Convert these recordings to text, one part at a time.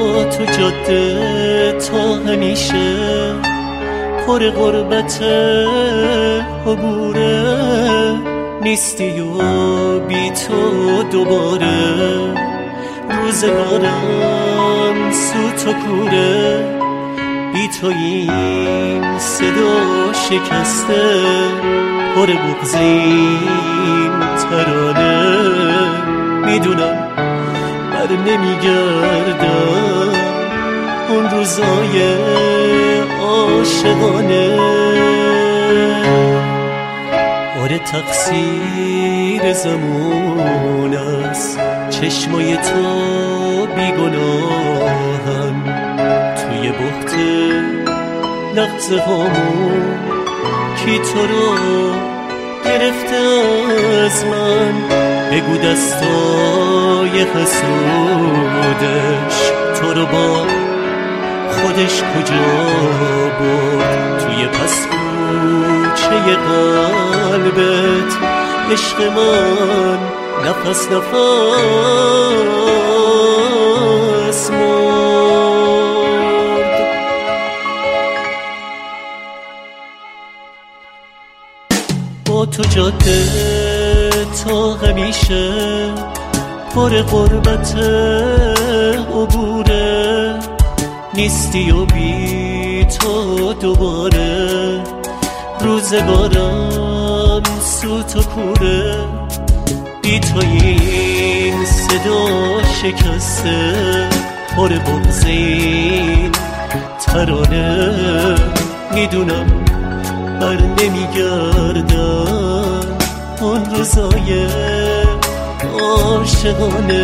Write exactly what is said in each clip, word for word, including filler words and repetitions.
تو جاده تا همیشه پر غربت عبوره، نیستی و بی تو دوباره روزگارم سوت و کوره، بی تو این صدا شکسته پر بغض این ترانه، میدونم بر نمیگردم اون روزای عاشقانه. آره تقصیر زمان است، چشمای تو بیگناهم، توی بحت لحظه هامون کی تو رو گرفته از من، بگو دستای حسودش تو رو با خودش کجا برد، توی پس کوچه قلبت عشق من نفس نفس مرد. با تو جاده تا همیشه پر غربت عبوره، نیستی و بی تو دوباره روزگارم سوت و کوره، بی تو این صدا شکسته پر بغض این ترانه، میدونم بر نمیگردم اون روزای عاشقانه.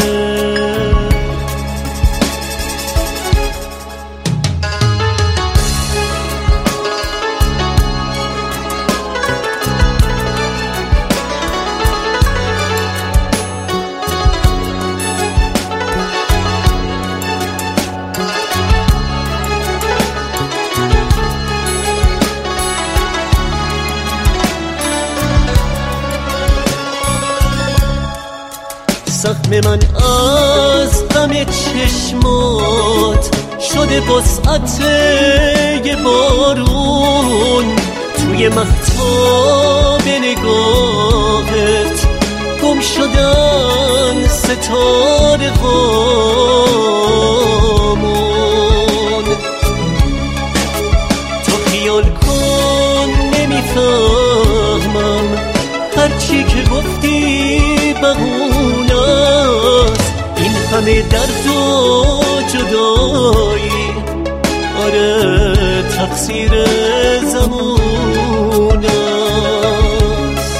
زخم من از غم چشمات شده وسعت یه بارون، توی مهتاب نگاهت گم شدن ستاره هامون، تو خیال کن نمیفهمم هرچی که گفتی بهونه است، این همه درد و جدایی آره تقصیر زمان است،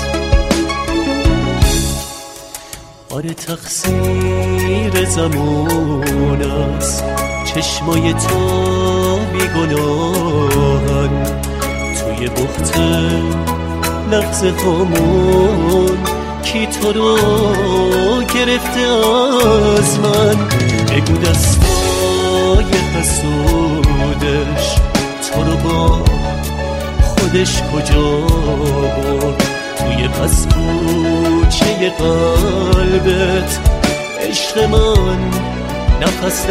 آره تقصیر زمان است، چشمای تو بیگناهن، توی بحت لحظه هامون کی تو رو گرفته از من، بگو دستای حسودش تو رو با خودش کجا برد، توی پس کوچه قلبت عشق من نفس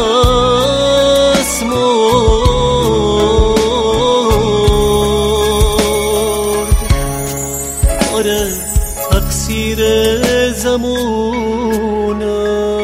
نفس مرد. آره تقصیر زمانه.